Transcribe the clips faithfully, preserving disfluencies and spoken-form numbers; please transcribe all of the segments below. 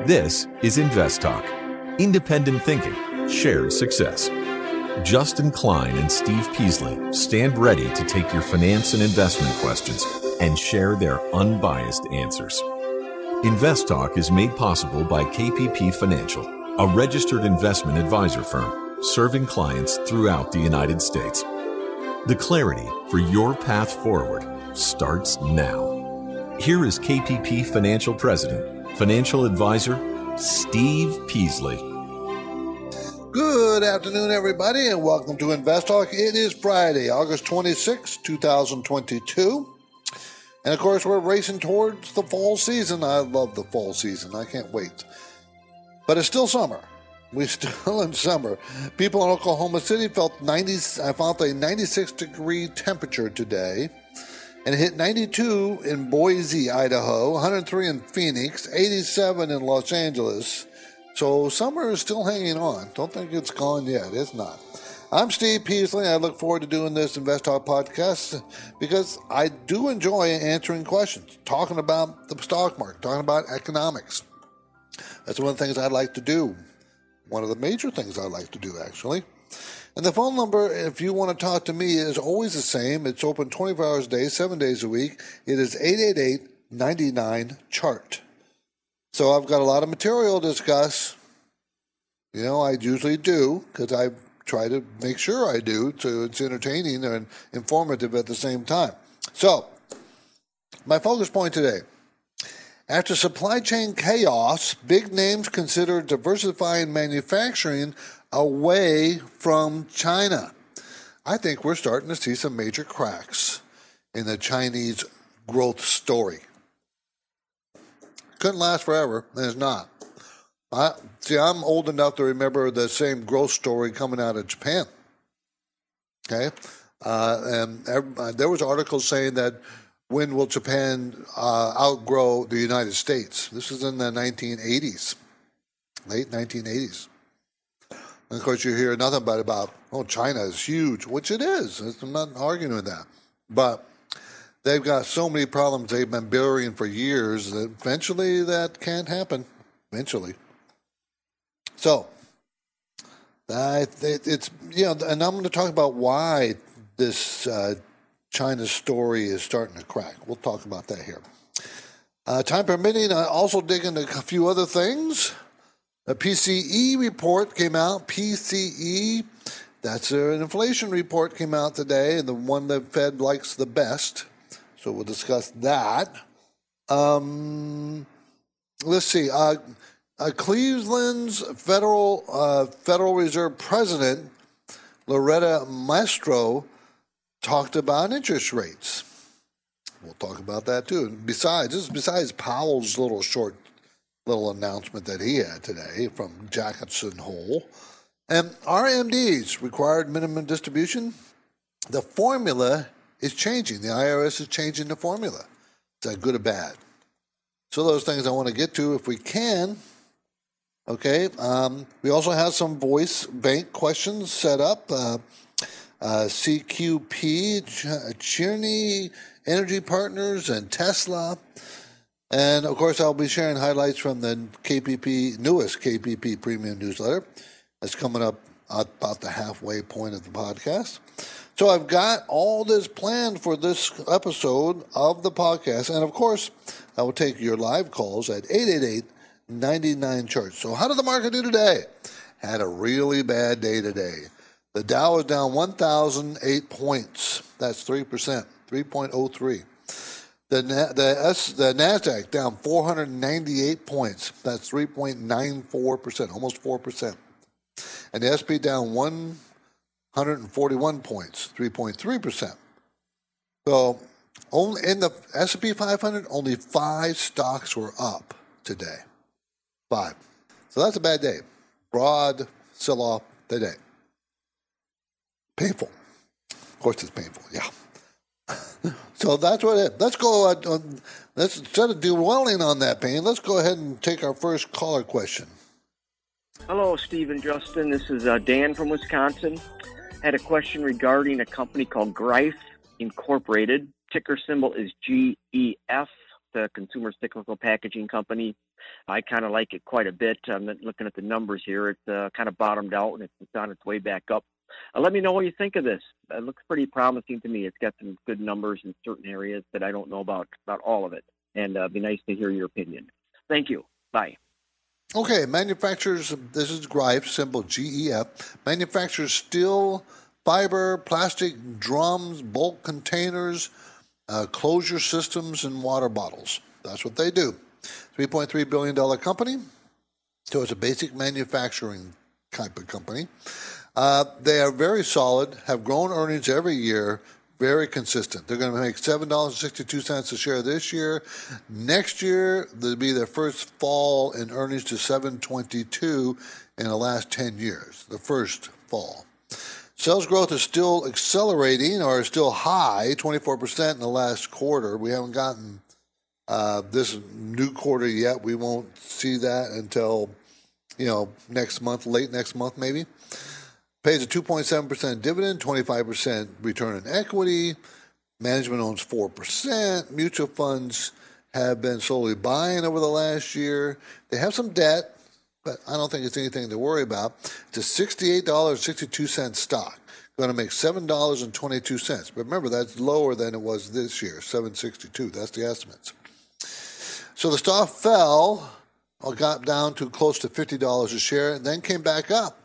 This is Invest Talk. Independent thinking, shared success. Justin Klein and Steve Peasley stand ready to take your finance and investment questions and share their unbiased answers. Invest Talk is made possible by K P P Financial, a registered investment advisor firm serving clients throughout the United States. The clarity for your path forward starts now. Here is K P P Financial President, Financial Advisor, Steve Peasley. Good afternoon, everybody, and welcome to Invest Talk. It is Friday, August twenty-sixth, twenty twenty-two. And, of course, we're racing towards the fall season. I love the fall season. I can't wait. But it's still summer. We're still in summer. People in Oklahoma City felt ninety. I felt a ninety-six degree temperature today, and it hit ninety-two in Boise, Idaho, one hundred three in Phoenix, eighty-seven in Los Angeles. So summer is still hanging on. Don't think it's gone yet. It's not. I'm Steve Peasley. I look forward to doing this Invest Talk podcast because I do enjoy answering questions, talking about the stock market, talking about economics. That's one of the things I like to do. One of the major things I like to do, actually. And the phone number, if you want to talk to me, is always the same. It's open twenty-four hours a day, seven days a week. It is eight eight eight, nine nine, C H A R T. So I've got a lot of material to discuss. You know, I usually do, because I try to make sure I do, so it's entertaining and informative at the same time. So, my focus point today. After supply chain chaos, big names consider diversifying manufacturing away from China. I think we're starting to see some major cracks in the Chinese growth story. Couldn't last forever, and it's not. I, see, I'm old enough to remember the same growth story coming out of Japan. Okay, uh, and every, there was articles saying that when will Japan uh, outgrow the United States? This is in the nineteen eighties, late nineteen eighties. And of course, you hear nothing but about, oh, China is huge, which it is. I'm not arguing with that, but they've got so many problems they've been burying for years that eventually that can't happen. Eventually. So, I, it's, you know, and I'm going to talk about why this uh, China story is starting to crack. We'll talk about that here. Uh, time permitting, I also dig into a few other things. A P C E report came out. P C E, that's an inflation report came out today, and the one the Fed likes the best. So we'll discuss that. Um, let's see. Uh, uh, Cleveland's Federal uh, Federal Reserve President Loretta Mastro talked about interest rates. We'll talk about that too. And besides, this is besides Powell's little short little announcement that he had today from Jackson Hole. And R M Ds, required minimum distribution, the formula is changing. The I R S is changing the formula. Is that good or bad? So those things I want to get to if we can. Okay. Um, we also have some voice bank questions set up. Uh, uh, C Q P, Cherney Energy Partners, and Tesla. And, of course, I'll be sharing highlights from the K P P, newest K P P Premium Newsletter. That's coming up about the halfway point of the podcast. So I've got all this planned for this episode of the podcast. And, of course, I will take your live calls at eight eight eight, nine nine, C H A R T. So how did the market do today? Had a really bad day today. The Dow is down one thousand eight points. That's three percent, three point oh three. The the, S, the NASDAQ down four hundred ninety-eight points. That's three point nine four percent, almost four percent. And the S and P down one hundred forty-one points, three point three percent. So only in the S and P five hundred, only five stocks were up today. Five. So that's a bad day. Broad sell-off today. Painful. Of course it's painful, yeah. So that's what it is. Let's go, uh, let's, instead of dwelling on that pain, let's go ahead and take our first caller question. Hello, Steve and Justin. This is uh, Dan from Wisconsin. I had a question regarding a company called Greif Incorporated. Ticker symbol is G E F. a consumer cyclical packaging company. I kind of like it quite a bit. I'm looking at the numbers here. It's uh, kind of bottomed out, and it's, it's on its way back up. Uh, let me know what you think of this. It looks pretty promising to me. It's got some good numbers in certain areas that I don't know about, about all of it. And uh, it'd be nice to hear your opinion. Thank you. Bye. Okay, manufacturers, this is Greif, symbol G E F, manufactures steel, fiber, plastic drums, bulk containers, uh, closure systems, and water bottles. That's what they do. three point three billion dollars company, so it's a basic manufacturing type of company. Uh, they are very solid, have grown earnings every year, very consistent. They're going to make seven dollars and sixty-two cents a share this year. Next year, there'll be their first fall in earnings to seven twenty-two in the last ten years, the first fall. Sales growth is still accelerating or still high, twenty-four percent in the last quarter. We haven't gotten uh, this new quarter yet. We won't see that until, you know, next month, late next month maybe. Pays a two point seven percent dividend, twenty-five percent return on equity. Management owns four percent. Mutual funds have been slowly buying over the last year. They have some debt, but I don't think it's anything to worry about. It's a sixty-eight dollars and sixty-two cents stock. Going to make seven dollars and twenty-two cents. But remember, that's lower than it was this year, seven dollars and sixty-two cents. That's the estimates. So the stock fell, or got down to close to fifty dollars a share, and then came back up.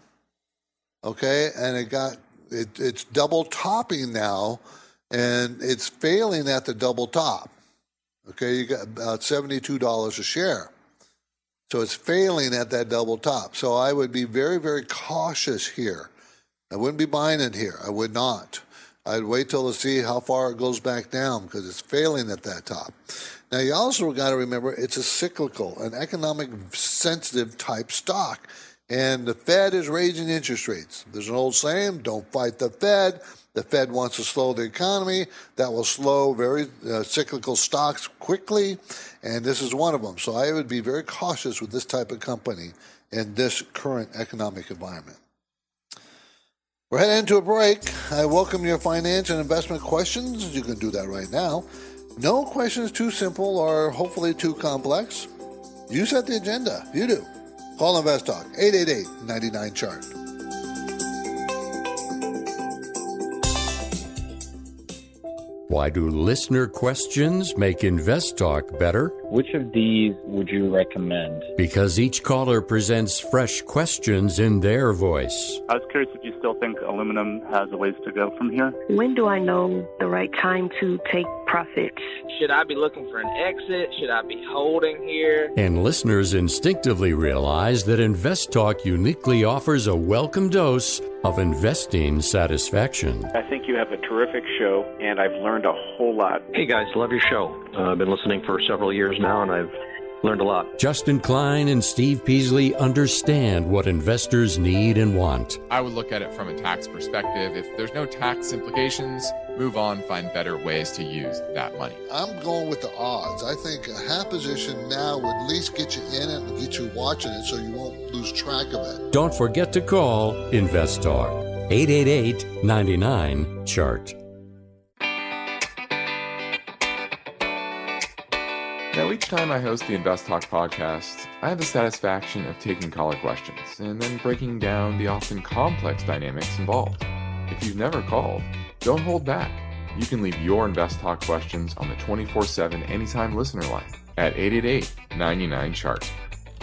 Okay, and it got it, it's double topping now, and it's failing at the double top. Okay, you got about seventy-two dollars a share. So it's failing at that double top. So I would be very, very cautious here. I wouldn't be buying it here. I would not. I'd wait till to see how far it goes back down because it's failing at that top. Now, you also got to remember it's a cyclical, an economic sensitive type stock. And the Fed is raising interest rates. There's an old saying, don't fight the Fed. The Fed wants to slow the economy. That will slow very uh, cyclical stocks quickly, and this is one of them. So I would be very cautious with this type of company in this current economic environment. We're heading into a break. I welcome your finance and investment questions. You can do that right now. No question is too simple or hopefully too complex. You set the agenda. You do. Call Invest Talk, eight eight eight, nine nine, C H A R T. Why do listener questions make Invest Talk better? Which of these would you recommend? Because each caller presents fresh questions in their voice. I was curious if you still think aluminum has a ways to go from here. When do I know the right time to take profits? Should I be looking for an exit? Should I be holding here? And listeners instinctively realize that Invest Talk uniquely offers a welcome dose of investing satisfaction. I think you have a terrific show, and I've learned a whole lot. Hey guys, love your show. Uh, I've been listening for several years now, and I've learned a lot. Justin Klein and Steve Peasley understand what investors need and want. I would look at it from a tax perspective. If there's no tax implications, move on, find better ways to use that money. I'm going with the odds. I think a half position now would at least get you in it and get you watching it so you won't lose track of it. Don't forget to call Invest Talk, eight eight eight, nine nine, C H A R T. Now, each time I host the Invest Talk podcast, I have the satisfaction of taking caller questions and then breaking down the often complex dynamics involved. If you've never called, don't hold back. You can leave your Invest Talk questions on the twenty-four seven Anytime Listener line at eight eight eight, nine nine, C H A R T.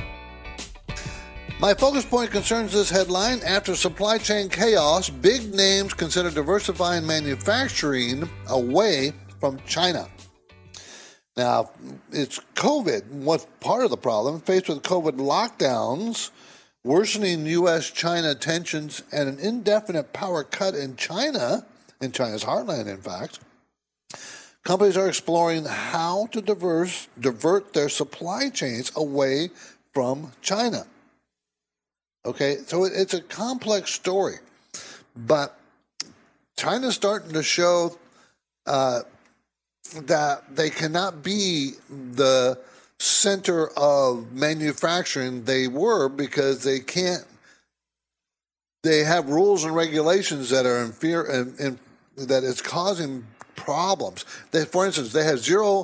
My focus point concerns this headline. After supply chain chaos, big names consider diversifying manufacturing away from China. Now, it's COVID. What's part of the problem? Faced with COVID lockdowns, worsening U S China tensions, and an indefinite power cut in China, in China's heartland, in fact, companies are exploring how to diverse, divert their supply chains away from China. Okay, so it, it's a complex story, but China's starting to show uh, that they cannot be the center of manufacturing they were because they can't. They have rules and regulations that are in fear and, and that is causing problems. They, for instance, they have zero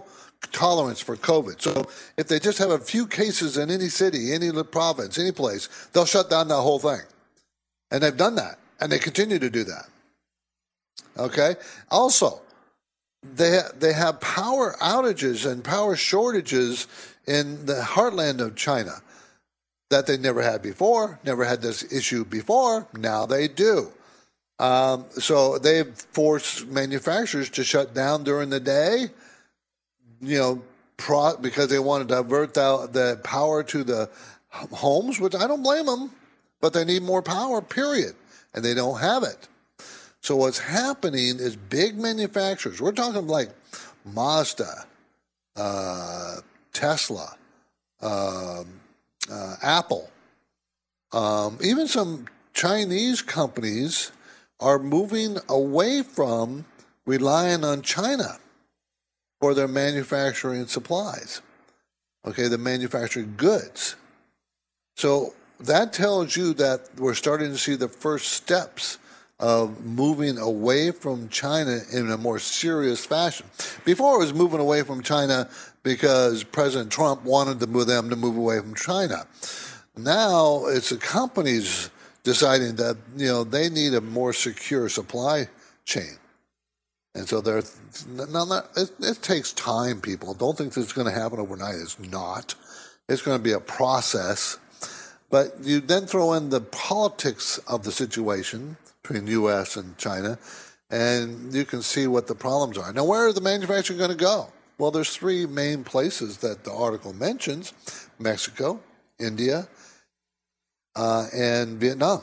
tolerance for COVID. So if they just have a few cases in any city, any province, any place, they'll shut down that whole thing. And they've done that, and they continue to do that. Okay? Also, they they have power outages and power shortages in the heartland of China that they never had before, never had this issue before. Now they do. Um, so they've forced manufacturers to shut down during the day, you know, pro- because they want to divert the, the power to the homes, which I don't blame them, but they need more power, period, and they don't have it. So what's happening is big manufacturers, we're talking like Mazda, uh, Tesla, um, uh, Apple, um, even some Chinese companies are moving away from relying on China for their manufacturing supplies, okay, the manufactured goods. So that tells you that we're starting to see the first steps of moving away from China in a more serious fashion. Before, it was moving away from China because President Trump wanted to move them to move away from China. Now it's the companies deciding that, you know, they need a more secure supply chain. And so they're, now that, it, it takes time, people. Don't think this is going to happen overnight. It's not. It's going to be a process. But you then throw in the politics of the situation between U S and China, and you can see what the problems are. Now, where are the manufacturers going to go? Well, there's three main places that the article mentions: Mexico, India, uh, and Vietnam.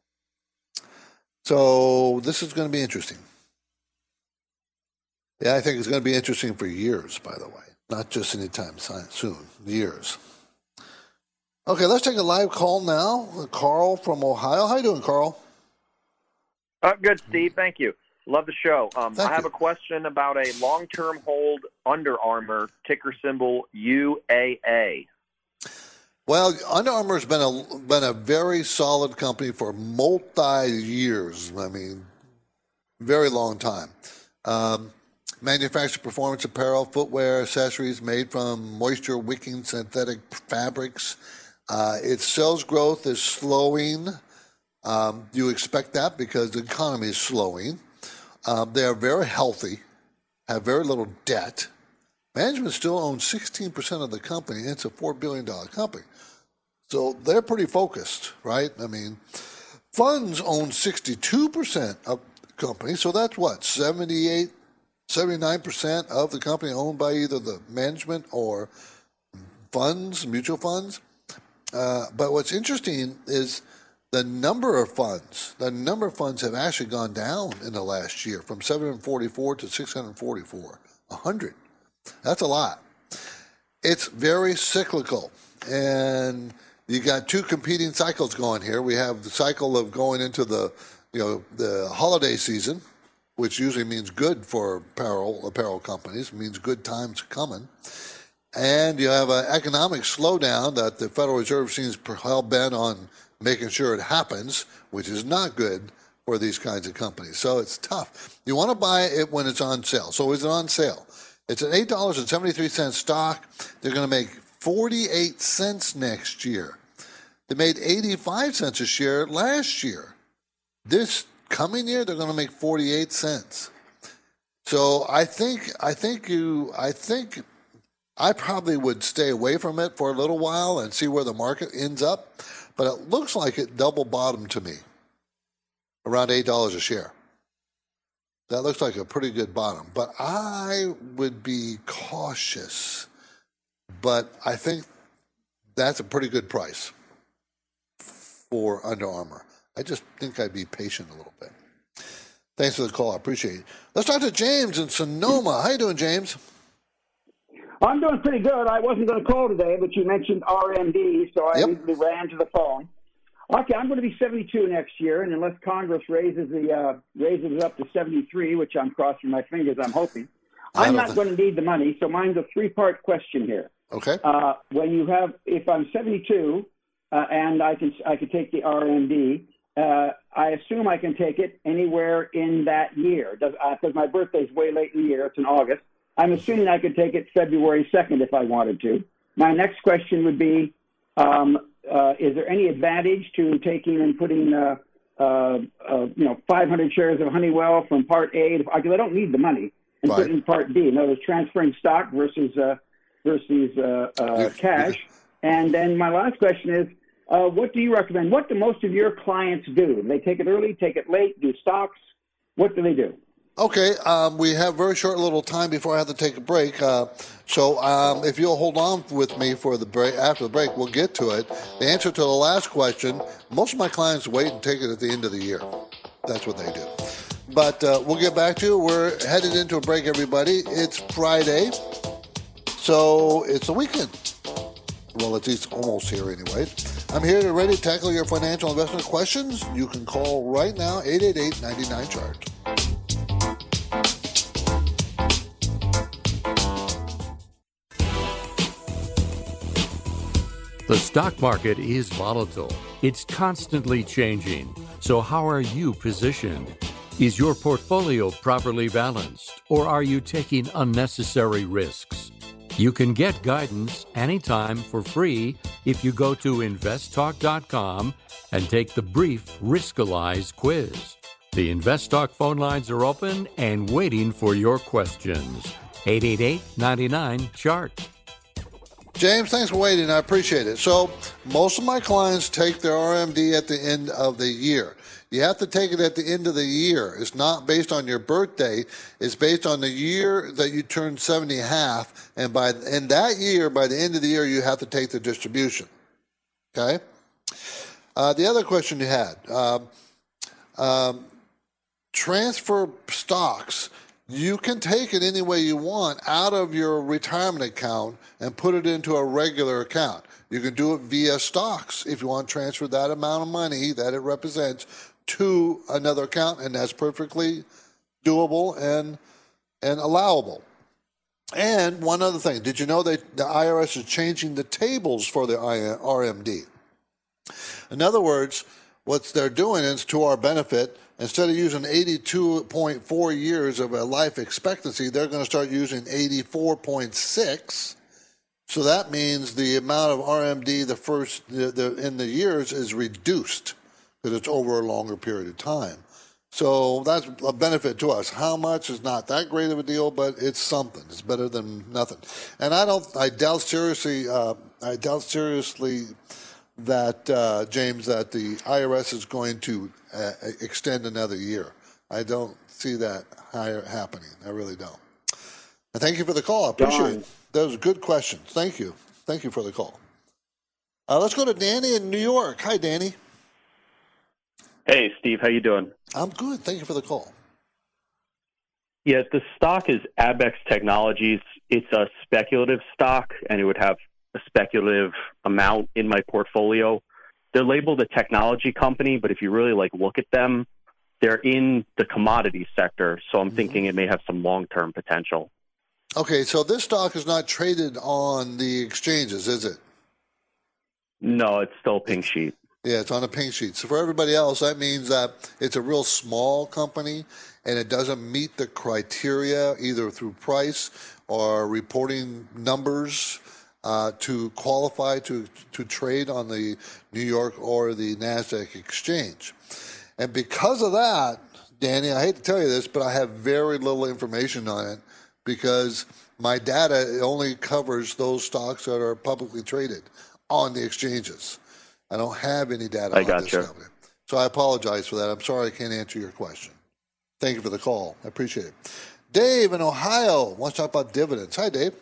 So this is going to be interesting. Yeah, I think it's going to be interesting for years, by the way, not just anytime soon, years. Okay, let's take a live call now. Carl from Ohio. How you doing, Carl? Uh, good, Steve. Thank you. Love the show. Um, I have you. a question about a long-term hold Under Armour, ticker symbol U A A. Well, Under Armour has been a been a very solid company for multi years. I mean, very long time. Um, manufactures performance apparel, footwear, accessories made from moisture-wicking synthetic fabrics. Uh, its sales growth is slowing. Um, you expect that because the economy is slowing. Um, they are very healthy, have very little debt. Management still owns sixteen percent of the company, and it's a four billion dollars company. So they're pretty focused, right? I mean, funds own sixty-two percent of the company, so that's what, seventy-eight, seventy-nine percent of the company owned by either the management or funds, mutual funds. Uh, but what's interesting is the number of funds, the number of funds have actually gone down in the last year from seven hundred forty-four to six hundred forty-four, one hundred. That's a lot. It's very cyclical, and you got two competing cycles going here. We have the cycle of going into the, you know, the holiday season, which usually means good for apparel apparel companies, means good times coming. And you have an economic slowdown that the Federal Reserve seems hell-bent on making sure it happens, which is not good for these kinds of companies. So it's tough. You want to buy it when it's on sale. So is it on sale? It's an eight dollars and seventy-three cents stock. They're going to make forty-eight cents next year. They made eighty-five cents a share last year. This coming year, they're going to make forty-eight cents. So I think, I think you, I think I probably would stay away from it for a little while and see where the market ends up. But it looks like it double bottomed to me, around eight dollars a share. That looks like a pretty good bottom. But I would be cautious. But I think that's a pretty good price for Under Armour. I just think I'd be patient a little bit. Thanks for the call. I appreciate it. Let's talk to James in Sonoma. How you doing, James? I'm doing pretty good. I wasn't going to call today, but you mentioned R M D, so I yep. immediately ran to the phone. Okay, I'm going to be seventy-two next year, and unless Congress raises the uh, raises it up to seventy-three, which I'm crossing my fingers, I'm hoping, I'm not think... going to need the money. So mine's a three-part question here. Okay. Uh, when you have, if I'm seventy-two uh, and I can I can take the R M D, uh, I assume I can take it anywhere in that year. Does because uh, my birthday's way late in the year. It's in August. I'm assuming I could take it February second if I wanted to. My next question would be, um, uh, is there any advantage to taking and putting, uh, uh, uh, you know, five hundred shares of Honeywell from Part A, to, because I don't need the money, and right. put it in Part B? In other words, transferring stock versus uh, versus uh, uh, cash. And then my last question is, uh, what do you recommend? What do most of your clients do? Do they take it early, take it late, do stocks? What do they do? Okay, um, we have very short little time before I have to take a break. Uh, so um, if you'll hold on with me for the break, after the break, we'll get to it. The answer to the last question, most of my clients wait and take it at the end of the year. That's what they do. But uh, we'll get back to it. We're headed into a break, everybody. It's Friday, so it's the weekend. Well, it's, it's almost here anyway. I'm here to ready to tackle your financial investment questions. You can call right now, eight eight eight, nine nine, chart. The stock market is volatile. It's constantly changing. So how are you positioned? Is your portfolio properly balanced, or are you taking unnecessary risks? You can get guidance anytime for free if you go to invest talk dot com and take the brief Riskalyze quiz. The InvestTalk phone lines are open and waiting for your questions. eight eight eight, nine nine, chart. James, thanks for waiting. I appreciate it. So most of my clients take their R M D at the end of the year. You have to take it at the end of the year. It's not based on your birthday. It's based on the year that you turn seventy half. And by in that year, by the end of the year, you have to take the distribution. Okay? Uh, the other question you had, um, um, transfer stocks. You can take it any way you want out of your retirement account and put it into a regular account. You can do it via stocks if you want to transfer that amount of money that it represents to another account, and that's perfectly doable and and allowable. And one other thing, did you know that the I R S is changing the tables for the R M D? In other words, what they're doing is to our benefit. Instead of using eighty-two point four years of a life expectancy, they're going to start using eighty-four point six. So that means the amount of R M D the first the, the, in the years is reduced because it's over a longer period of time. So that's a benefit to us. How much is not that great of a deal, but it's something. It's better than nothing. And I don't. I doubt seriously. Uh, I doubt seriously that uh, James, that the I R S is going to uh, extend another year. I don't see that higher happening. I really don't. And thank you for the call. I appreciate Don. it. Those are good questions. Thank you. Thank you for the call. Uh, let's go to Danny in New York. Hi, Danny. Hey, Steve. How you doing? I'm good. Thank you for the call. Yeah, the stock is Abex Technologies. It's a speculative stock, and it would have a speculative amount in my portfolio. They're labeled a technology company, but if you really like look at them, they're in the commodity sector. So I'm mm-hmm. thinking it may have some long-term potential. Okay, so this stock is not traded on the exchanges, is it? No, it's still pink sheet. Yeah, it's on a pink sheet. So for everybody else, that means that it's a real small company and it doesn't meet the criteria either through price or reporting numbers uh, to qualify to to trade on the New York or the NASDAQ exchange. And because of that, Danny, I hate to tell you this, but I have very little information on it because my data only covers those stocks that are publicly traded on the exchanges. I don't have any data I on gotcha. this company. So I apologize for that. I'm sorry I can't answer your question. Thank you for the call. I appreciate it. Dave in Ohio wants to talk about dividends. Hi, Dave.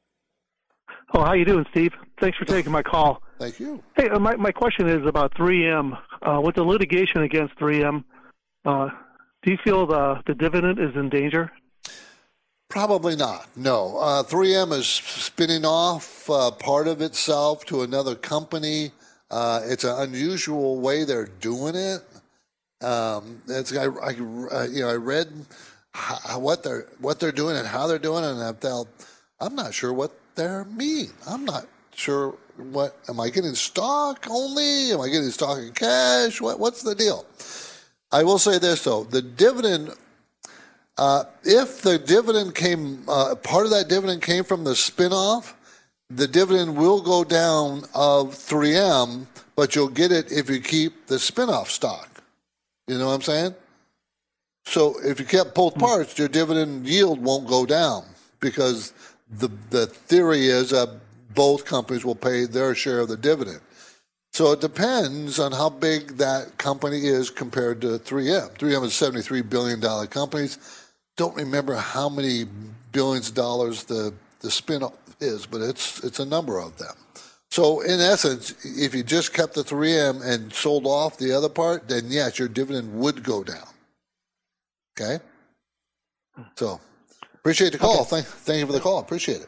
Oh, how you doing, Steve? Thanks for taking my call. Thank you. Hey, uh, my, my question is about three M. Uh, with the litigation against three M, uh, do you feel the, the dividend is in danger? Probably not, no. Uh, three M is spinning off uh, part of itself to another company. Uh, it's an unusual way they're doing it. Um, it's I, I you know I read how, what they're what they're doing and how they're doing it, and I felt I'm not sure what they mean. I'm not sure what am I getting stock only? Am I getting stock in cash? What what's the deal? I will say this though: the dividend Uh, if the dividend came, uh, part of that dividend came from the spinoff, the dividend will go down of three M, but you'll get it if you keep the spinoff stock. You know what I'm saying? So if you kept both parts, your dividend yield won't go down because the the theory is that both companies will pay their share of the dividend. So it depends on how big that company is compared to three M. three M is a seventy-three billion dollars company. Don't remember how many billions of dollars the, the spin-off is, but it's it's a number of them. So in essence, if you just kept the three M and sold off the other part, then yes, your dividend would go down. Okay? So appreciate the call. Okay. Thank, thank you for the call. Appreciate it.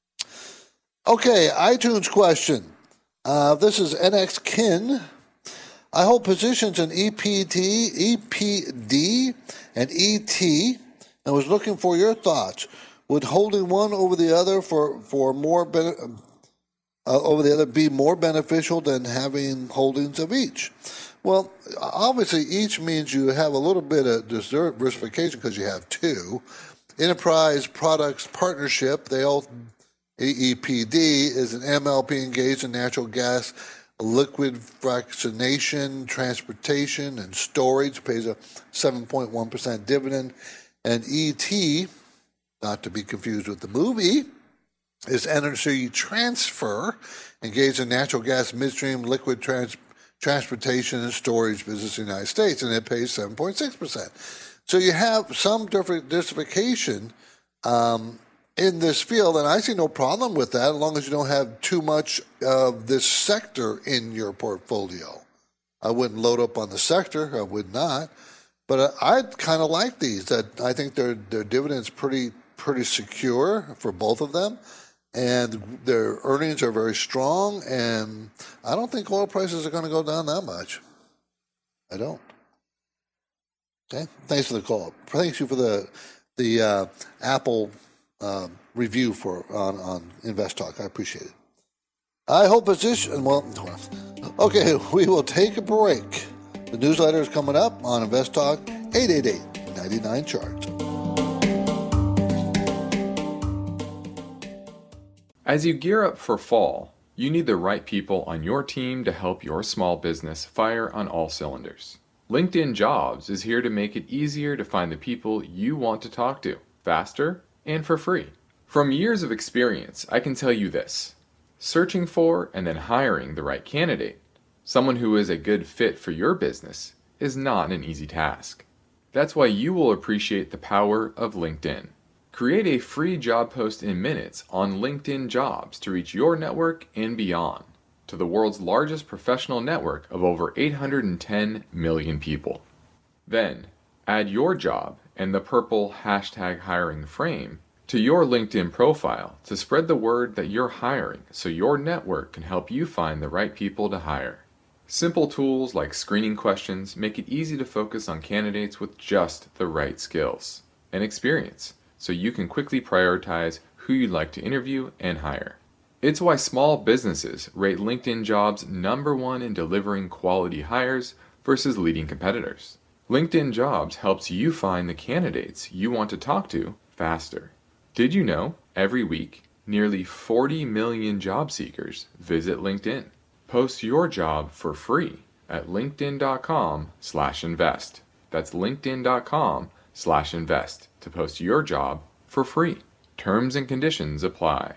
Okay, iTunes question. Uh, this is N X Kin. I hold positions in E P T, E P D, and E T, and was looking for your thoughts. Would holding one over the other for for more ben- uh, over the other be more beneficial than having holdings of each? Well, obviously, each means you have a little bit of diversification because you have two. Enterprise Products Partnership, they all E E P D is an M L P engaged in natural gas liquid fractionation, transportation, and storage, pays a seven point one percent dividend. And E T, not to be confused with the movie, is energy transfer, engaged in natural gas midstream liquid trans- transportation and storage business in the United States, and it pays seven point six percent. So you have some different diversification um, in this field, and I see no problem with that as long as you don't have too much of this sector in your portfolio. I wouldn't load up on the sector, I would not, but I kind of like these. That I think their their dividends pretty pretty secure for both of them, and their earnings are very strong, and I don't think oil prices are going to go down that much. I don't. Okay, thanks for the call. Thanks you for the the uh, Apple uh, review for on on Invest Talk. I appreciate it. I hope position. Well, okay, we will take a break. The newsletter is coming up on Invest Talk. eight eight eight, nine nine, chart. As you gear up for fall, you need the right people on your team to help your small business fire on all cylinders. LinkedIn Jobs is here to make it easier to find the people you want to talk to, faster and for free. From years of experience, I can tell you this. Searching for and then hiring the right candidate, someone who is a good fit for your business, is not an easy task. That's why you will appreciate the power of LinkedIn. Create a free job post in minutes on LinkedIn Jobs to reach your network and beyond, to the world's largest professional network of over eight hundred ten million people. Then, add your job and the purple hashtag hiring frame to your LinkedIn profile to spread the word that you're hiring so your network can help you find the right people to hire. Simple tools like screening questions make it easy to focus on candidates with just the right skills and experience, so you can quickly prioritize who you'd like to interview and hire. It's why small businesses rate LinkedIn Jobs number one in delivering quality hires versus leading competitors. LinkedIn Jobs helps you find the candidates you want to talk to faster. Did you know every week nearly forty million job seekers visit LinkedIn? Post your job for free at linkedin.com slash invest. That's linkedin.com slash invest to post your job for free. Terms and conditions apply.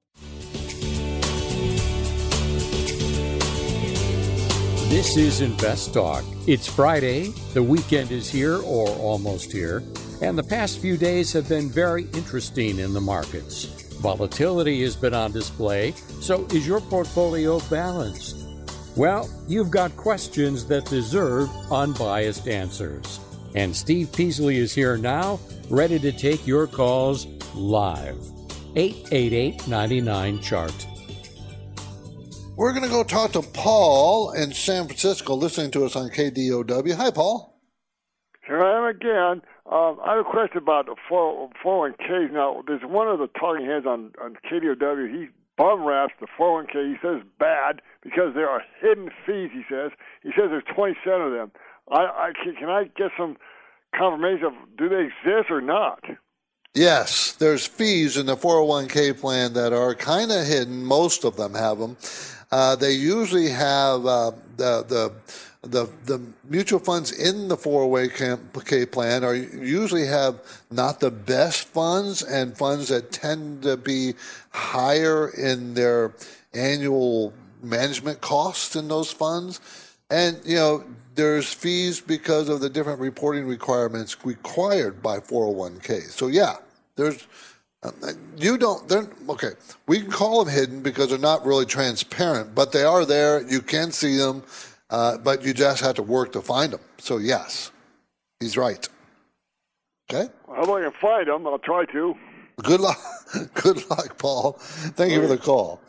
This is Invest Talk. It's Friday, the weekend is here or almost here, and the past few days have been very interesting in the markets. Volatility has been on display, so is your portfolio balanced? Well, you've got questions that deserve unbiased answers. And Steve Peasley is here now, ready to take your calls live. eight eight eight, nine nine, chart. We're going to go talk to Paul in San Francisco, listening to us on K D O W. Hi, Paul. Here I am again. Um, I have a question about the four oh one k's. Now, there's one of the talking heads on, on K D O W. He bum raps the four oh one k. He says it's bad because there are hidden fees, he says. He says there's twenty-seven of them. I, I can, can I get some confirmation of do they exist or not? Yes, there's fees in the four oh one k plan that are kind of hidden. Most of them have them. Uh, they usually have uh, the the the the mutual funds in the four oh one k plan are usually have not the best funds and funds that tend to be higher in their annual management costs in those funds. And, you know, there's fees because of the different reporting requirements required by four oh one k. So, yeah, there's, uh, you don't, they're, okay, we can call them hidden because they're not really transparent, but they are there. You can see them, uh, but you just have to work to find them. So, yes, he's right. Okay? How about I can find them? I'll try to. Good luck. Good luck, Paul. Thank you for the call.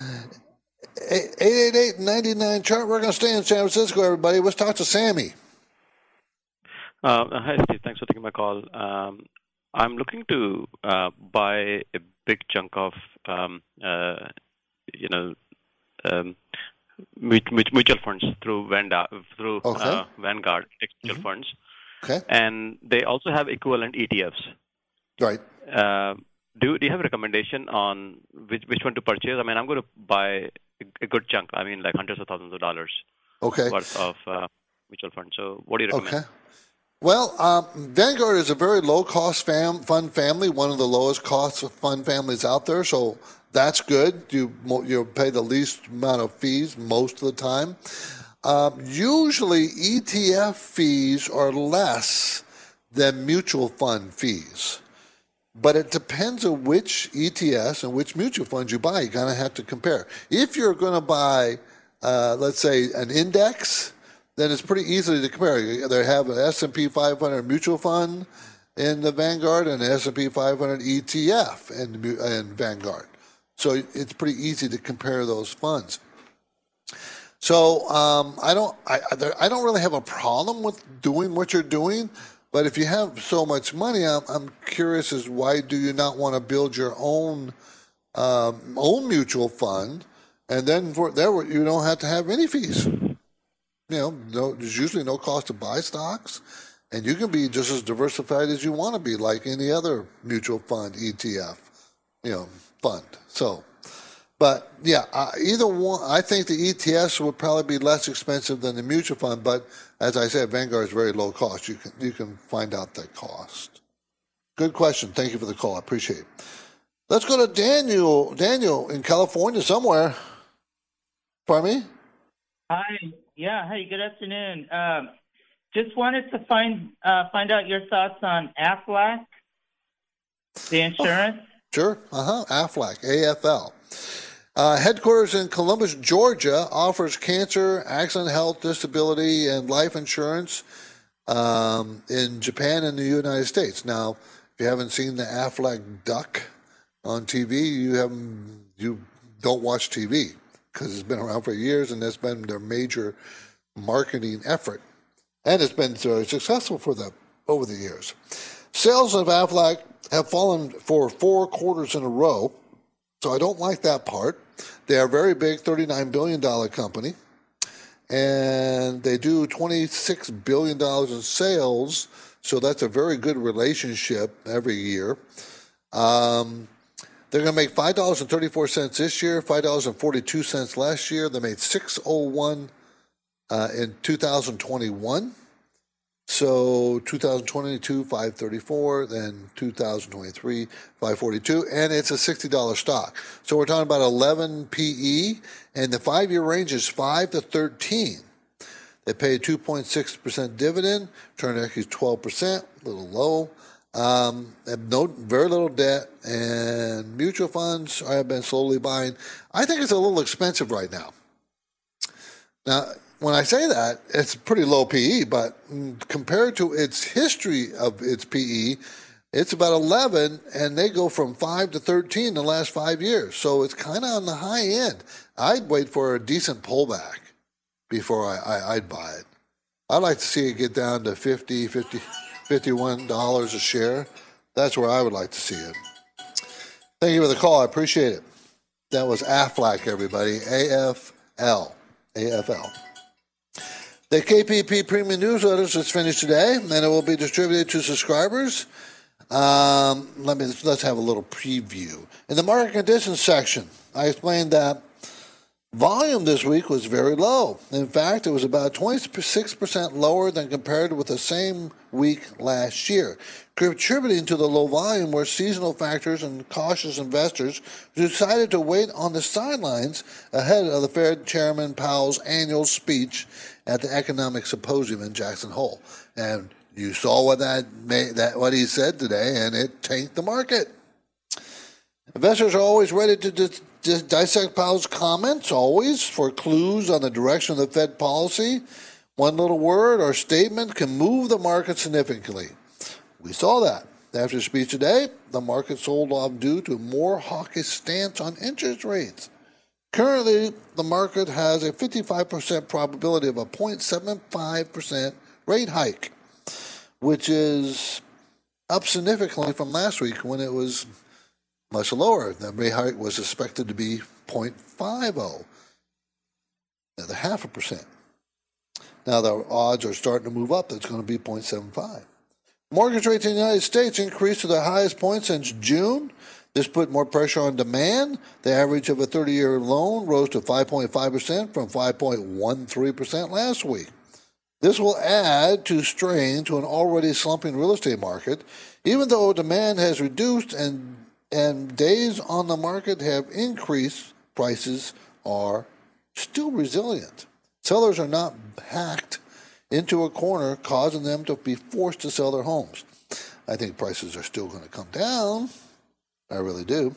eight eight eight, nine nine, chart. We're going to stay in San Francisco, everybody. Let's talk to Sammy. Uh, hi, Steve. Thanks for taking my call. Um, I'm looking to uh, buy a big chunk of, um, uh, you know, um, mutual funds through Vanda, through okay. uh, Vanguard mutual mm-hmm. funds. Okay. And they also have equivalent E T Fs. Right. Uh, do do you have a recommendation on which which one to purchase? I mean, I'm going to buy a good chunk. I mean, like hundreds of thousands of dollars okay. worth of uh, mutual funds. So what do you recommend? Okay. Well, um, Vanguard is a very low-cost fam- fund family, one of the lowest-cost fund families out there. So that's good. You you pay the least amount of fees most of the time. Um, usually, E T F fees are less than mutual fund fees. But it depends on which E T Fs and which mutual funds you buy. You kind of have to compare. If you're going to buy, uh, let's say, an index, then it's pretty easy to compare. They have an S and P five hundred mutual fund in the Vanguard and an S and P five hundred E T F in, in Vanguard. So it's pretty easy to compare those funds. So um, I don't, I, I don't really have a problem with doing what you're doing. But if you have so much money, I'm, I'm curious as why do you not want to build your own um, own mutual fund, and then for there you don't have to have any fees. You know, no, there's usually no cost to buy stocks, and you can be just as diversified as you want to be, like any other mutual fund, E T F, you know, fund. So, but yeah, uh, either one. I think the E T Fs would probably be less expensive than the mutual fund, but as I said, Vanguard is very low cost. You can you can find out that cost. Good question. Thank you for the call. I appreciate it. Let's go to Daniel. Daniel in California somewhere. Pardon me? Hi. Yeah. Hey. Good afternoon. Um, just wanted to find uh, find out your thoughts on Aflac, the insurance. Oh, sure. Uh huh. Aflac. A F L. Uh, headquarters in Columbus, Georgia, offers cancer, accident, health, disability, and life insurance um, in Japan and the United States. Now, if you haven't seen the Aflac duck on T V, you haven't, you don't watch T V because it's been around for years and that's been their major marketing effort. And it's been very successful for them over the years. Sales of Aflac have fallen for four quarters in a row. So I don't like that part. They are a very big, thirty-nine billion dollars company, and they do twenty-six billion dollars in sales, so that's a very good relationship every year. Um, they're going to make five dollars and thirty-four cents this year, five dollars and forty-two cents last year. They made six oh one uh, in two thousand twenty-one. So two thousand twenty-two, five thirty-four, then two thousand twenty-three, five forty-two, and it's a sixty dollars stock. So we're talking about eleven P E, and the five-year range is five to thirteen. They pay a two point six percent dividend, return on equity is twelve percent, a little low. Um, have no, very little debt, and mutual funds I have been slowly buying. I think it's a little expensive right now. Now, when I say that, it's pretty low P E, but compared to its history of its P E, it's about eleven, and they go from five to thirteen in the last five years. So it's kind of on the high end. I'd wait for a decent pullback before I, I, I'd buy it. I'd like to see it get down to fifty, fifty, fifty-one dollars a share. That's where I would like to see it. Thank you for the call. I appreciate it. That was Aflac, everybody. A F L. A F L. The K P P Premium Newsletter is finished today, and it will be distributed to subscribers. Um, let me let's have a little preview. In the market conditions section, I explained that volume this week was very low. In fact, it was about twenty-six percent lower than compared with the same week last year. Contributing to the low volume were seasonal factors and cautious investors who decided to wait on the sidelines ahead of the Fed Chairman Powell's annual speech at the Economic Symposium in Jackson Hole. And you saw what that made, that what he said today, and it tanked the market. Investors are always ready to dis- dis- dissect Powell's comments, always, for clues on the direction of the Fed policy. One little word or statement can move the market significantly. We saw that. After the speech today, the market sold off due to a more hawkish stance on interest rates. Currently, the market has a fifty-five percent probability of a zero point seven five percent rate hike, which is up significantly from last week when it was much lower. The rate hike was expected to be zero point five zero, another half a percent. Now the odds are starting to move up. It's going to be zero point seven five. Mortgage rates in the United States increased to their highest point since June. This put more pressure on demand. The average of a thirty-year loan rose to five point five percent from five point one three percent last week. This will add to strain to an already slumping real estate market, even though demand has reduced and and days on the market have increased. Prices are still resilient. Sellers are not backed into a corner, causing them to be forced to sell their homes. I think prices are still going to come down. I really do.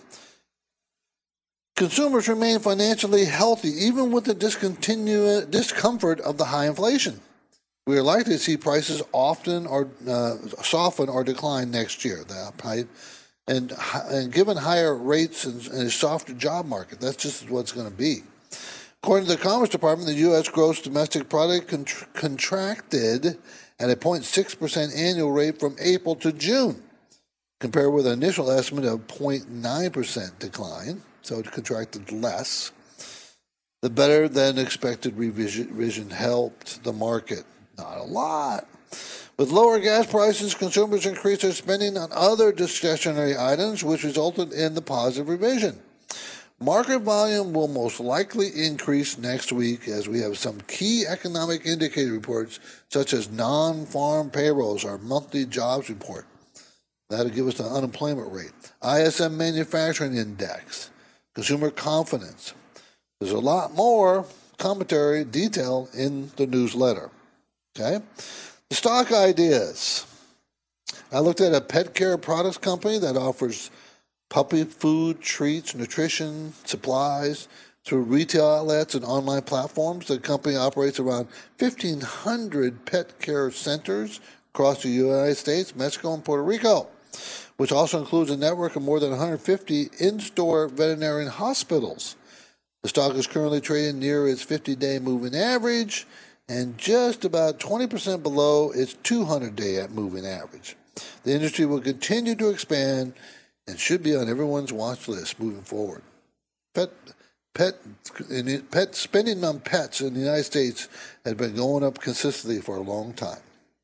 Consumers remain financially healthy, even with the discontinu- discomfort of the high inflation. We are likely to see prices often or uh, soften or decline next year. The, and, and given higher rates and, and a softer job market, that's just what's going to be. According to the Commerce Department, the U S gross domestic product contr- contracted at a zero point six percent annual rate from April to June, compared with an initial estimate of zero point nine percent decline, so it contracted less. The better-than-expected revision, revision helped the market. Not a lot. With lower gas prices, consumers increased their spending on other discretionary items, which resulted in the positive revision. Market volume will most likely increase next week as we have some key economic indicator reports, such as non-farm payrolls, our monthly jobs report. That'll give us the unemployment rate. I S M Manufacturing Index, consumer confidence. There's a lot more commentary, detail in the newsletter. Okay? The stock ideas. I looked at a pet care products company that offers puppy food, treats, nutrition, supplies through retail outlets and online platforms. The company operates around fifteen hundred pet care centers across the United States, Mexico, and Puerto Rico, which also includes a network of more than one hundred fifty in-store veterinarian hospitals. The stock is currently trading near its fifty-day moving average and just about twenty percent below its two hundred day moving average. The industry will continue to expand and should be on everyone's watch list moving forward. Pet, pet, pet spending on pets in the United States has been going up consistently for a long time.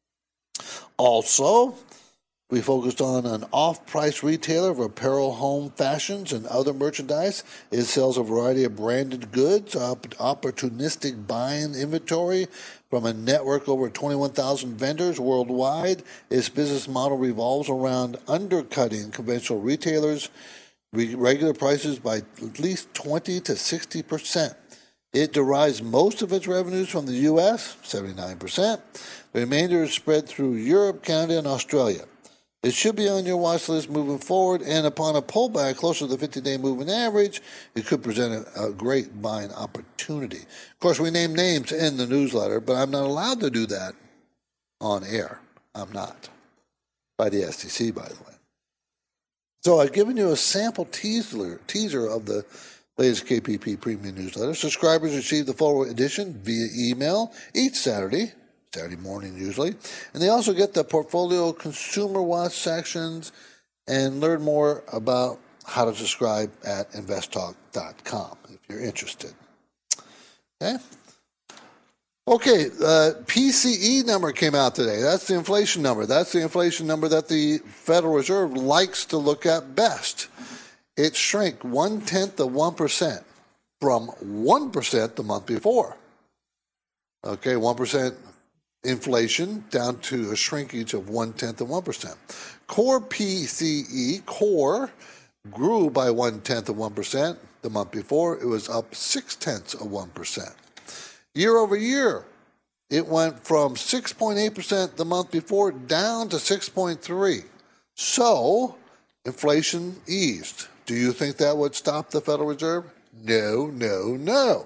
Also, we focused on an off-price retailer of apparel, home, fashions, and other merchandise. It sells a variety of branded goods, opportunistic buying inventory from a network of over twenty-one thousand vendors worldwide. Its business model revolves around undercutting conventional retailers' regular prices by at least twenty to sixty percent. It derives most of its revenues from the U S, seventy-nine percent. The remainder is spread through Europe, Canada, and Australia. It should be on your watch list moving forward, and upon a pullback closer to the fifty-day moving average, it could present a, a great buying opportunity. Of course, we name names in the newsletter, but I'm not allowed to do that on air. I'm not. By the S E C, by the way. So I've given you a sample teaser, teaser of the latest K P P Premium Newsletter. Subscribers receive the full edition via email each Saturday. Saturday morning usually. And they also get the Portfolio Consumer Watch sections and learn more about how to subscribe at invest talk dot com if you're interested. Okay? Okay, uh, P C E number came out today. That's the inflation number. That's the inflation number that the Federal Reserve likes to look at best. It shrank one-tenth of one percent from one percent the month before. Okay, one percent inflation down to a shrinkage of one-tenth of one percent. Core P C E, core, grew by one-tenth of one percent. The month before, it was up six-tenths of one percent. Year over year, it went from six point eight percent the month before down to six point three. So, inflation eased. Do you think that would stop the Federal Reserve? No, no, no.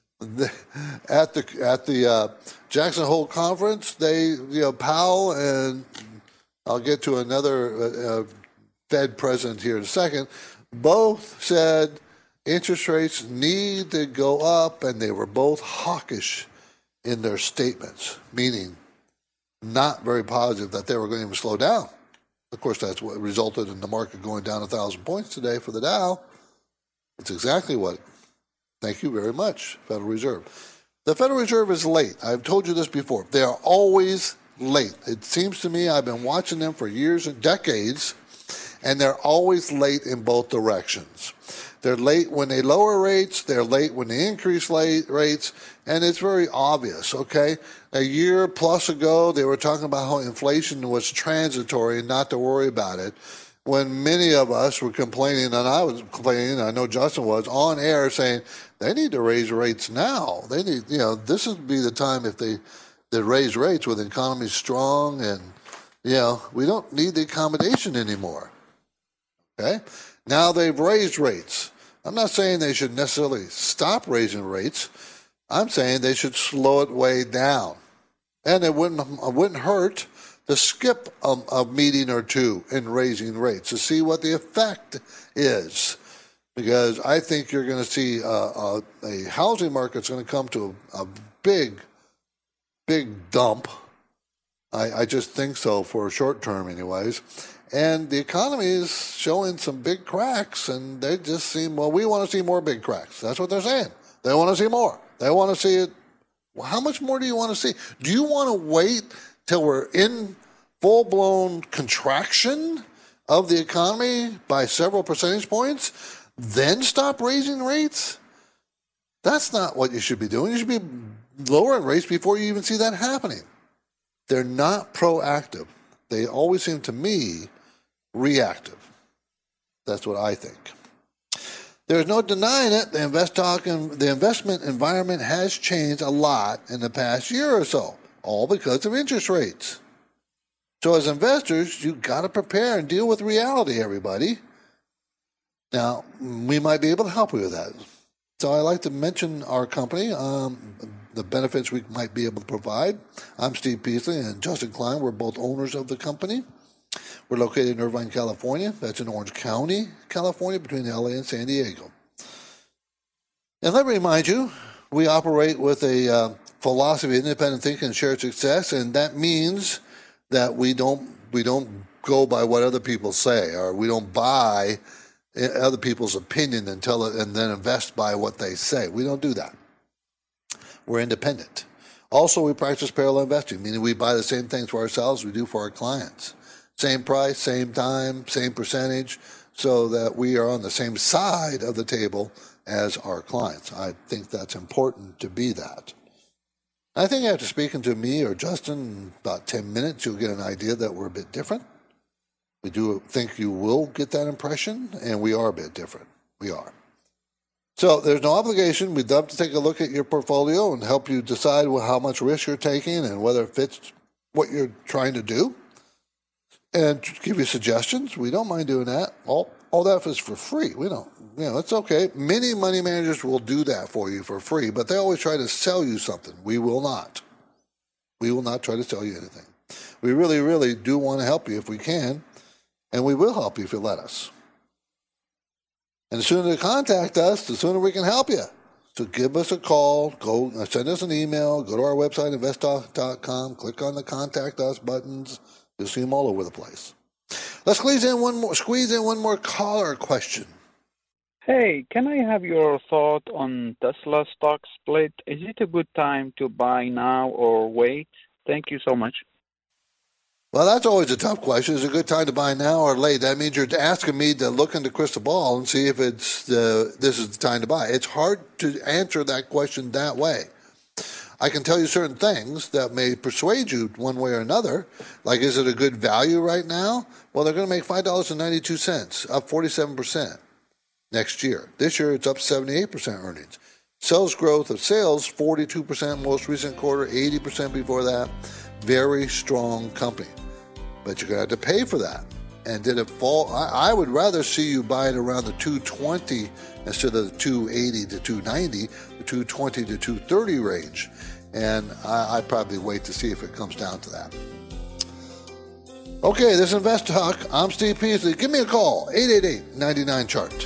At the at the uh, Jackson Hole conference, they, you know, Powell and I'll get to another uh, Fed president here in a second, both said interest rates need to go up, and they were both hawkish in their statements, meaning not very positive that they were going to even slow down. Of course, that's what resulted in the market going down one thousand points today for the Dow. It's exactly what. Thank you very much, Federal Reserve. The Federal Reserve is late. I've told you this before. They are always late. It seems to me I've been watching them for years and decades, and they're always late in both directions. They're late when they lower rates. They're late when they increase late rates. And it's very obvious, okay? A year plus ago, they were talking about how inflation was transitory and not to worry about it. When many of us were complaining, and I was complaining, I know Justin was, on air saying they need to raise rates now. They need, you know, this would be the time if they, they raise rates with the economy strong and, you know, we don't need the accommodation anymore, okay? Now they've raised rates. I'm not saying they should necessarily stop raising rates. I'm saying they should slow it way down. And it wouldn't, it wouldn't hurt to skip a, a meeting or two in raising rates to see what the effect is. Because I think you're going to see a, a, a housing market's going to come to a, a big, big dump. I, I just think so for a short term anyways. And the economy is showing some big cracks, and they just seem, well, we want to see more big cracks. That's what they're saying. They want to see more. They want to see it. Well, how much more do you want to see? Do you want to wait till we're in full-blown contraction of the economy by several percentage points, then stop raising rates? That's not what you should be doing. You should be lowering rates before you even see that happening. They're not proactive. They always seem to me reactive. That's what I think. There's no denying it. The invest talk and the investment environment has changed a lot in the past year or so, all because of interest rates. So as investors, you've got to prepare and deal with reality, everybody. Now, we might be able to help you with that. So I like to mention our company, um, the benefits we might be able to provide. I'm Steve Peasley and Justin Klein. We're both owners of the company. We're located in Irvine, California. That's in Orange County, California, between L A and San Diego. And let me remind you, we operate with a uh, philosophy of independent thinking and shared success, and that means that we don't we don't go by what other people say, or we don't buy other people's opinion and tell it and then invest by what they say. We don't do that. We're independent. Also, we practice parallel investing, meaning we buy the same things for ourselves we do for our clients. Same price, same time, same percentage, so that we are on the same side of the table as our clients. I think that's important to be that. I think after speaking to me or Justin in about ten minutes, you'll get an idea that we're a bit different. We do think you will get that impression, and we are a bit different. We are. So there's no obligation. We'd love to take a look at your portfolio and help you decide how much risk you're taking and whether it fits what you're trying to do, and give you suggestions. We don't mind doing that. All all that is for free. We don't, you know, it's okay. Many money managers will do that for you for free, but they always try to sell you something. We will not. We will not try to sell you anything. We really, really do want to help you if we can, and we will help you if you let us. And the sooner you contact us, the sooner we can help you. So give us a call, go send us an email, go to our website, invest talk dot com, click on the Contact Us buttons. You'll see them all over the place. Let's squeeze in one more, squeeze in one more caller question. Hey, can I have your thought on Tesla stock split? Is it a good time to buy now or wait? Thank you so much. Well, that's always a tough question. Is it a good time to buy now or late? That means you're asking me to look in the crystal ball and see if it's the, this is the time to buy. It's hard to answer that question that way. I can tell you certain things that may persuade you one way or another. Like, is it a good value right now? Well, they're going to make five dollars and ninety-two cents, up forty-seven percent next year. This year, it's up seventy-eight percent earnings. Sales growth of sales, forty-two percent most recent quarter, eighty percent before that. Very strong company. But you're going to have to pay for that. And did it fall? I, I would rather see you buy it around the two twenty instead of the two eighty to two ninety, the two twenty to two thirty range. And I, I'd probably wait to see if it comes down to that. Okay, this is Invest Talk. I'm Steve Peasley. Give me a call, eight eight eight, nine nine, C H A R T.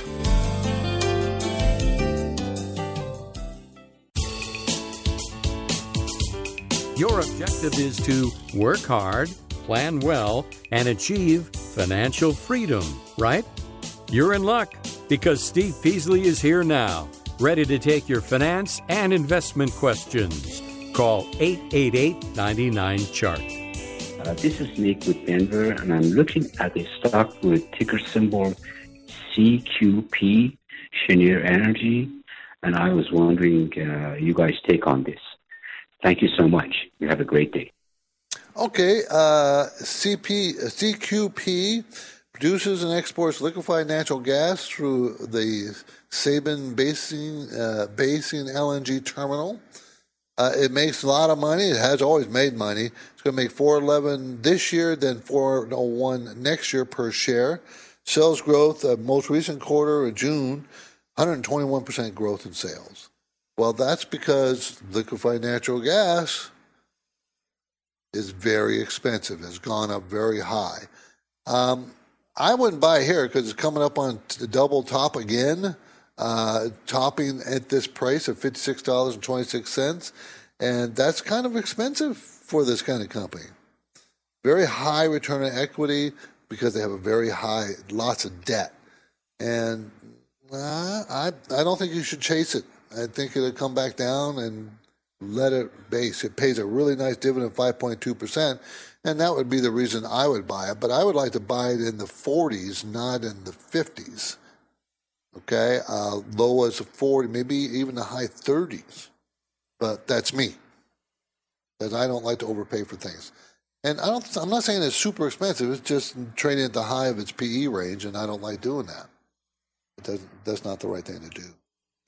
Your objective is to work hard, plan well, and achieve financial freedom, right? You're in luck because Steve Peasley is here now, ready to take your finance and investment questions. Call eight eight eight, nine nine, C H A R T. Uh, this is Nick with Denver, and I'm looking at a stock with ticker symbol C Q P, Cheniere Energy, and I was wondering uh, you guys take on this. Thank you so much. You have a great day. Okay, uh, C P, C Q P produces and exports liquefied natural gas through the Sabine Basin, uh, Basin L N G terminal. Uh, it makes a lot of money. It has always made money. It's going to make four eleven this year, then four oh one next year per share. Sales growth, uh, most recent quarter of June, one hundred twenty-one percent growth in sales. Well, that's because liquefied natural gas is very expensive. It's gone up very high. Um, I wouldn't buy here because it's coming up on the double top again, uh, topping at this price of fifty-six dollars and twenty-six cents. And that's kind of expensive for this kind of company. Very high return on equity because they have a very high, lots of debt. And uh, I, I don't think you should chase it. I think it'll come back down and let it base. It pays a really nice dividend of five point two percent, and that would be the reason I would buy it. But I would like to buy it in the forties, not in the fifties. Okay, uh, low as a forty, maybe even the high thirties. But that's me, because I don't like to overpay for things. And I don't. I'm not saying it's super expensive. It's just trading at the high of its P E range, and I don't like doing that. It doesn't, that's not the right thing to do.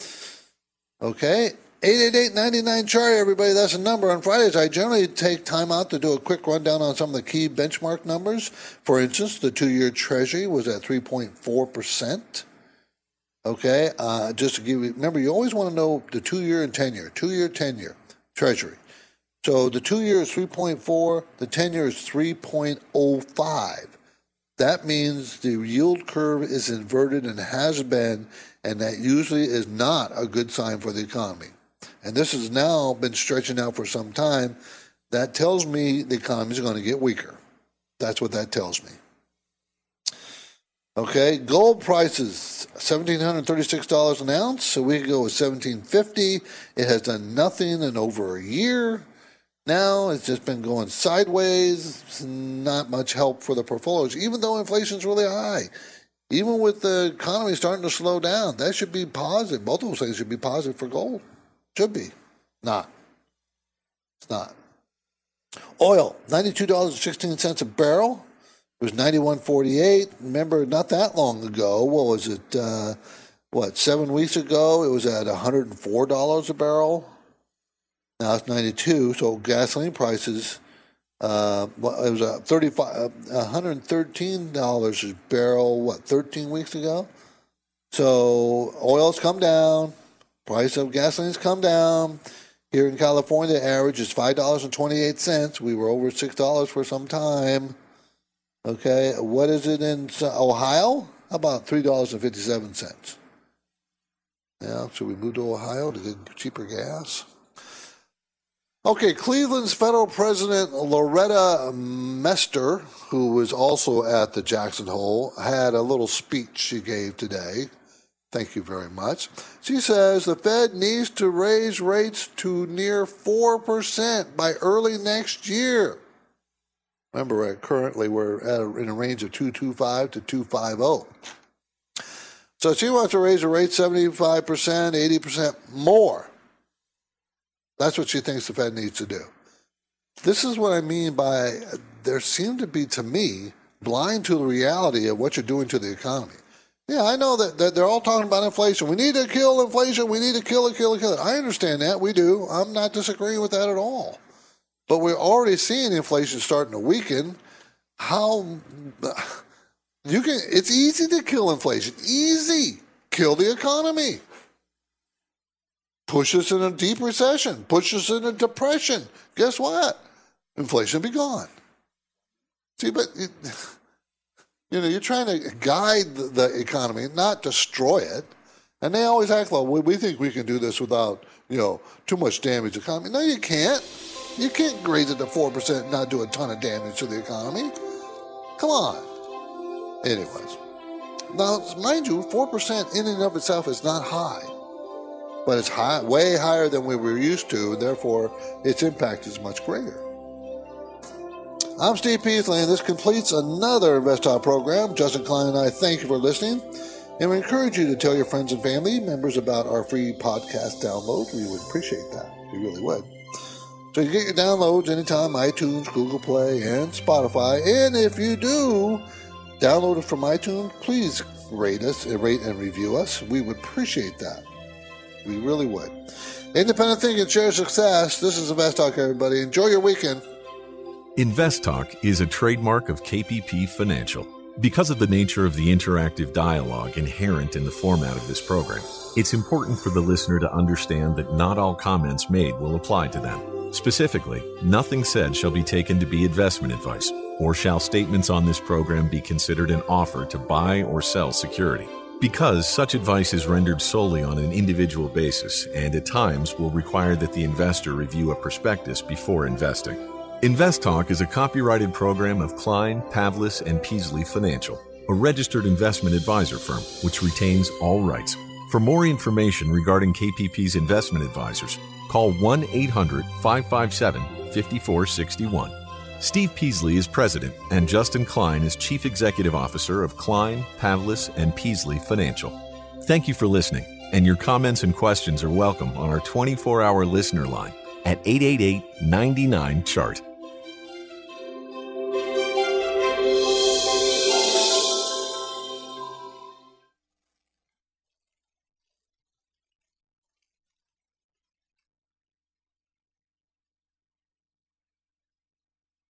Okay, eight eight eight, nine nine, C H A R T, everybody. That's a number. On Fridays, I generally take time out to do a quick rundown on some of the key benchmark numbers. For instance, the two-year Treasury was at three point four percent. Okay, uh, just to give you, remember, you always want to know the two-year and ten-year. Two-year, ten-year Treasury. So the two-year is three point four, the ten-year is three point oh five. That means the yield curve is inverted and has been, and that usually is not a good sign for the economy. And this has now been stretching out for some time. That tells me the economy is going to get weaker. That's what that tells me. Okay, gold prices, one thousand seven hundred thirty-six dollars an ounce. A week ago it was seventeen fifty. It has done nothing in over a year. Now it's just been going sideways. It's not much help for the portfolios, even though inflation's really high. Even with the economy starting to slow down, that should be positive. Both of those things should be positive for gold. Should be. Not. It's not. Oil, ninety-two dollars and sixteen cents a barrel. It was ninety-one forty-eight. Remember, not that long ago, what was it, uh, what, seven weeks ago, it was at one hundred four dollars a barrel. Now it's ninety-two, so gasoline prices, uh, it was a thirty-five, one hundred thirteen dollars a barrel, what, thirteen weeks ago? So oil's come down, price of gasoline's come down. Here in California, the average is five dollars and twenty-eight cents. We were over six dollars for some time. Okay, what is it in Ohio? How about three dollars and fifty-seven cents? Yeah, should we move to Ohio to get cheaper gas? Okay, Cleveland's federal president Loretta Mester, who was also at the Jackson Hole, had a little speech she gave today. Thank you very much. She says the Fed needs to raise rates to near four percent by early next year. Remember, currently we're at a, in a range of two twenty-five to two fifty. So she wants to raise the rate seventy-five percent, eighty percent more. That's what she thinks the Fed needs to do. This is what I mean by there seem to be, to me, blind to the reality of what you're doing to the economy. Yeah, I know that, that they're all talking about inflation. We need to kill inflation. We need to kill it, kill it, kill it. I understand that. We do. I'm not disagreeing with that at all. But we're already seeing inflation starting to weaken. How you can? It's easy to kill inflation. Easy. Kill the economy. Push us in a deep recession. Push us in a depression. Guess what? Inflation will be gone. See, but it, you know, you're trying to guide the, the economy, not destroy it. And they always act like, well, we think we can do this without, you know, too much damage to the economy. No, you can't. You can't raise it to four percent and not do a ton of damage to the economy. Come on. Anyways. Now, mind you, four percent in and of itself is not high. But it's high, way higher than we were used to, and therefore its impact is much greater. I'm Steve Peasley, and this completes another InvestTalk program. Justin Klein and I thank you for listening, and we encourage you to tell your friends and family members about our free podcast downloads. We would appreciate that. We really would. So you get your downloads anytime, iTunes, Google Play, and Spotify. And if you do download it from iTunes, please rate us, rate and review us. We would appreciate that. We really would. Independent thinking, share success. This is InvestTalk, everybody. Enjoy your weekend. InvestTalk is a trademark of K P P Financial. Because of the nature of the interactive dialogue inherent in the format of this program, it's important for the listener to understand that not all comments made will apply to them. Specifically, nothing said shall be taken to be investment advice, or shall statements on this program be considered an offer to buy or sell security. Because such advice is rendered solely on an individual basis and at times will require that the investor review a prospectus before investing. InvestTalk is a copyrighted program of Klein, Pavlis, and Peasley Financial, a registered investment advisor firm which retains all rights. For more information regarding K P P's investment advisors, call one eight hundred five five seven five four six one. Steve Peasley is president, and Justin Klein is chief executive officer of Klein, Pavlis, and Peasley Financial. Thank you for listening, and your comments and questions are welcome on our twenty-four hour listener line at eight eight eight, nine nine, C H A R T.